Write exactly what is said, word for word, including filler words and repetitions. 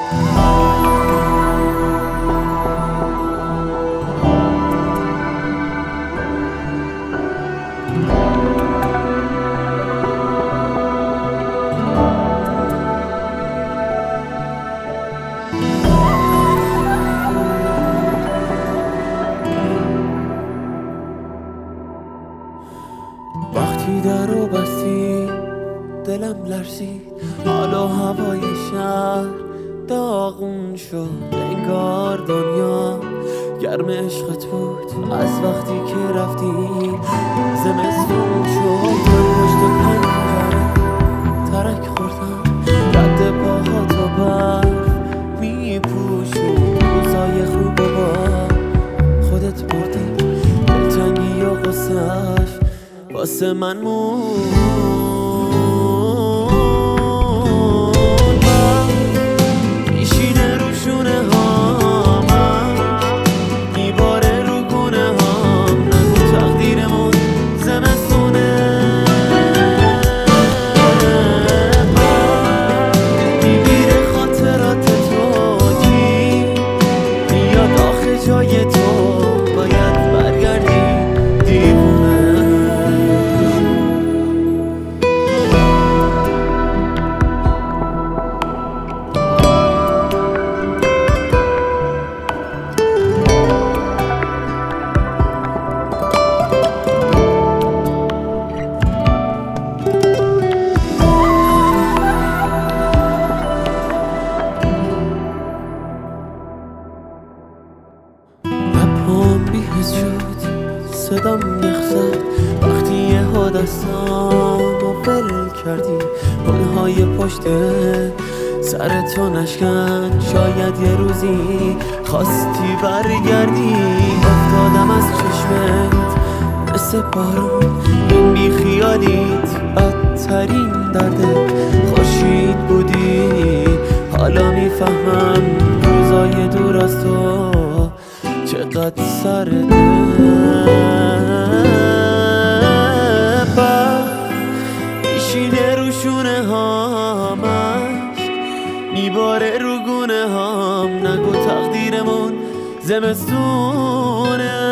وقتی درو بستی دلم لرزید، حالا هوای شهر داغون شد، انگار دنیا گرم عشقت بود. از وقتی که رفتی زمستون شد، من پشت پنجره ترک خوردم، رد پاهاتو برف میپوشون، روزای خوب با خودت بردی، دلتنگی و غصه‌اش واسه من موند. میشینه رو شونه هامش، میباره رو گونه هام، نگو تقدیرمون زمستونه. میگیره خاطرات تو کی میاد آخه جای تو، باید برگردی دیوونه. لبام بی‌حس شد، صدام یخ زد وقتی یهو دستامو ول کردی، پلهای پشت سرتو نشکن، شاید یه روزی خواستی برگردی. افتادم از چشمت مثل بارون، این بیخیالیت بدترین درده، خورشید بودی حالا میفهمم روزای دور از تو چقدر سرده. میشینه رو شونه هامش، میباره رو گونه هام، نگو تقدیرمون زمستونه.